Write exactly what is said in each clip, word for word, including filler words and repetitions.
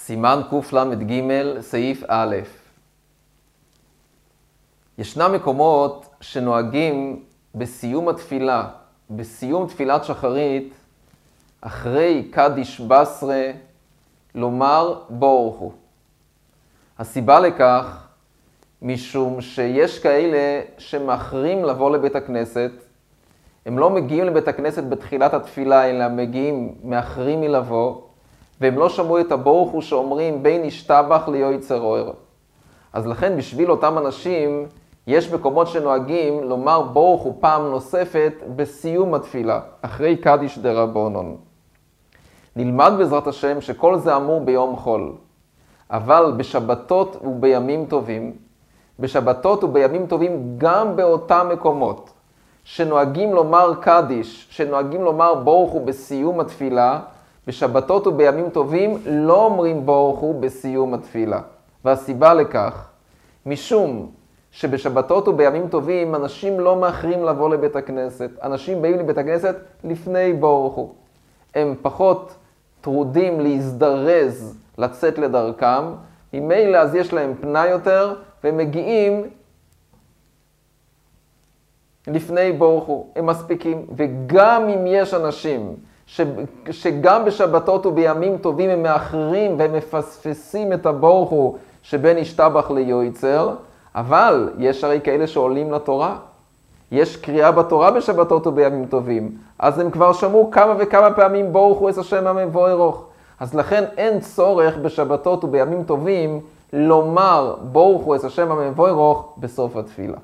סימן קל"ג, סעיף א'. ישנם מקומות שנוהגים בסיום התפילה, בסיום תפילת שחרית, אחרי קדיש בסרה, לומר ברוך הוא. הסיבה לכך, משום שיש כאלה שמאחרים לבוא לבית הכנסת, הם לא מגיעים לבית הכנסת בתחילת התפילה, אלא מגיעים, מאחרים מלבוא, והם לא שמעו את הברוך הוא שאומרים בין ישתבח ליועצר אור. אז לכן בשביל אותם אנשים, יש מקומות שנוהגים לומר ברוך הוא פעם נוספת בסיום התפילה, אחרי קדיש דרבנן. נלמד בעזרת השם שכל זה אמור ביום חול, אבל בשבתות ובימים טובים, בשבתות ובימים טובים גם באותם מקומות, שנוהגים לומר קדיש, שנוהגים לומר ברוך הוא בסיום התפילה, בשבתות ובימים טובים לא אומרים ברוך הוא בסיום התפילה. והסיבה לכך, משום שבשבתות ובימים טובים אנשים לא מאחרים לבוא לבית הכנסת. אנשים באים לבית הכנסת לפני ברוך הוא. הם פחות טרודים להזדרז לצאת לדרכם, ממילא אז יש להם פנאי יותר, והם מגיעים לפני ברוך הוא. הם מספיקים. וגם אם יש אנשים ש... שגם בשבתות ובימים טובים הם מאחרים והם מפספסים את הברוך הוא שבין ישתבח ליועצר, אבל יש הרי כאלה שעולים לתורה. יש קריאה בתורה בשבתות ובימים טובים. אז הם כבר שמעו כמה וכמה פעמים ברוך הוא את השם המבורך. אז לכן אין צורך בשבתות ובימים טובים לומר ברוך הוא את השם המבורך בסוף התפילה.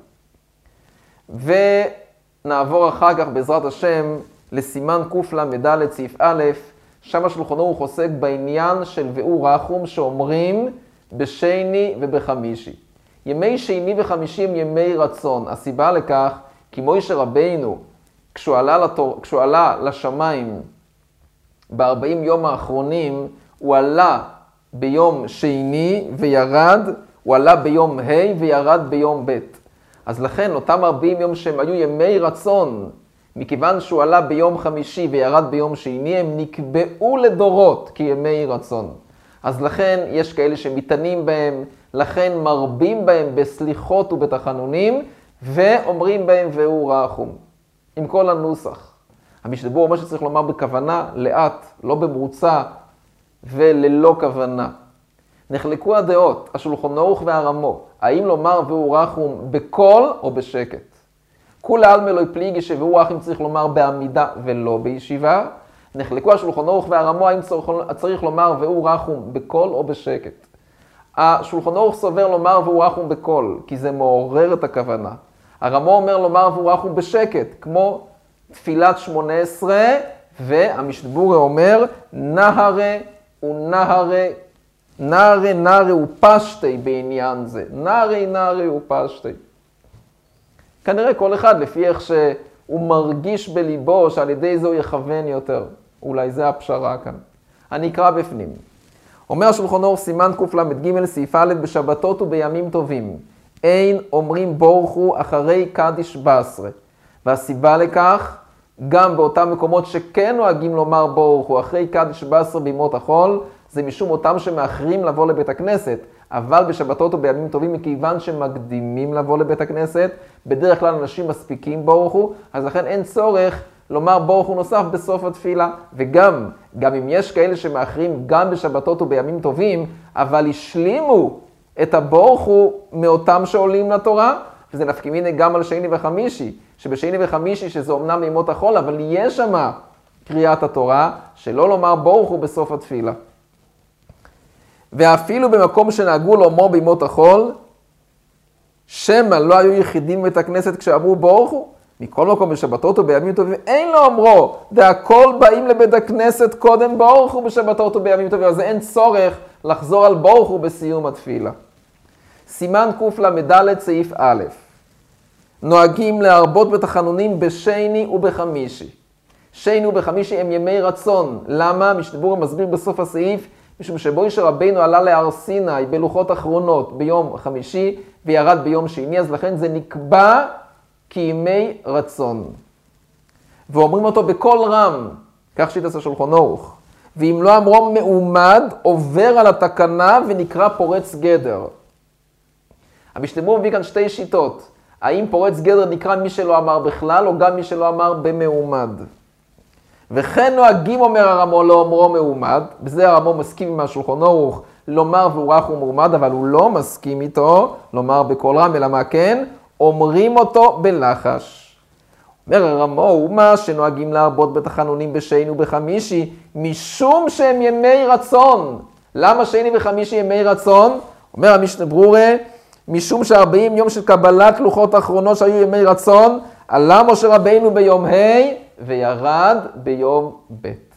ונעבור אחר כך בעזרת השם לסימן קל"ד סעיף א', שם השולחן ערוך עוסק בעניין של ואו רחום שאומרים בשני ובחמישי. ימי שני וחמישי הם ימי רצון. הסיבה לכך, כי מוישה רבינו, כשהוא עלה, לתור, כשהוא עלה לשמיים ב-ארבעים יום האחרונים, הוא עלה ביום שני וירד, הוא עלה ביום ה' וירד ביום ב'. אז לכן אותם ארבעים יום שהם היו ימי רצון, מכיוון שהוא עלה ביום חמישי וירד ביום שני, הם נקבעו לדורות כימי רצון. אז לכן יש כאלה שמתענים בהם, לכן מרבים בהם בסליחות ובתחנונים, ואומרים בהם ואו רחום, עם כל הנוסח. המשתבר אומר שצריך לומר בכוונה, לאט, לא במרוצה וללא כוונה. נחלקו הדעות, השולחן ערוך והרמו, האם לומר ואו רחום בקול או בשקט. כולי עלמא לא פליגי שוואו רחום צריך לומר בעמידה ולא בישיבה. נחלקו השולחן ערוך והרמו, האם צריך לומר ואו רחום בקול או בשקט. השולחן ערוך סובר לומר ואו רחום בקול, כי זה מעורר את הכוונה. הרמו אומר לומר ואו רחום בשקט, כמו תפילת שמונה עשרה, והמשתבורה אומר נהרה ונהרה, נהרה נהרה ופשטי בעניין זה. נהרה נהרה ופשטי. כנראה כל אחד לפי איך שהוא מרגיש בליבו שעל ידי זה הוא יכוון יותר. אולי זה הפשרה כאן. אני אקרא בפנים. אומר השולחן ערוך סימן קל"ג סעיף א', בשבתות ובימים טובים אין אומרים ברוך הוא אחרי קדיש בסרה. והסיבה לכך, גם באותם מקומות שכן נוהגים לומר ברוך הוא אחרי קדיש בסרה בימות החול, זה משום אותם שמאחרים לבוא לבית הכנסת. אבל בשבתות ובימים טובים, מכיוון שמקדימים לבוא לבית הכנסת, בדרך כלל אנשים מספיקים ברוך הוא, אז לכן אין צורך לומר ברוך הוא נוסף בסוף התפילה. וגם, גם אם יש כאלה שמאחרים גם בשבתות ובימים טובים, אבל השלימו את הברוך הוא מאותם שעולים לתורה, וזה נפקא מינה גם על שני וחמישי, שבשני וחמישי שזה אומנם בימות החול, אבל יש שם קריאת התורה, שלא לומר ברוך הוא בסוף התפילה. ואפילו במקום שנהגו לומר בימות החול, שמא לא היו יחידים בבית הכנסת כשאמרו ברוך הוא, מכל מקום בשבתות ובימים טובים אין לו אמרו, והכל באים לבית הכנסת קודם ברוך הוא בשבתות ובימים טובים, אז אין צורך לחזור על ברוך הוא בסיום התפילה. סימן קל"ד סעיף א', נוהגים להרבות בתחנונים בשני ובחמישי. שני ובחמישי הם ימי רצון. למה? משתבר מסביר בסוף הסעיף, משום שמוישה רבינו עלה להר סיני בלוחות אחרונות ביום חמישי וירד ביום שני, אז לכן זה נקבע כימי רצון. ואומרים אותו בקול רם, כך שיטת השולחן ערוך. ואם לא אמרו מעומד, עובר על התקנה ונקרא פורץ גדר. המשנה ברורה מביא כאן שתי שיטות. האם פורץ גדר נקרא מי שלא אמר בכלל, או גם מי שלא אמר במעומד. וכן נוהגים, אומר הרמו, לא אומרו מעומד. בזה הרמו מסכים עם השולחן ערוך, לומר והוא רך ומעומד, אבל הוא לא מסכים איתו, לומר בקול רם, אלא מה כן? אומרים אותו בלחש. אומר הרמו, ומה שנוהגים להרבות בתחנונים בשני ובחמישי, משום שהם ימי רצון. למה שני וחמישי ימי רצון? אומר המשנה ברורה, משום שארבעים יום של קבלת לוחות האחרונות שהיו ימי רצון, עלה משה רבינו ביום ה' וירד ביום ב'.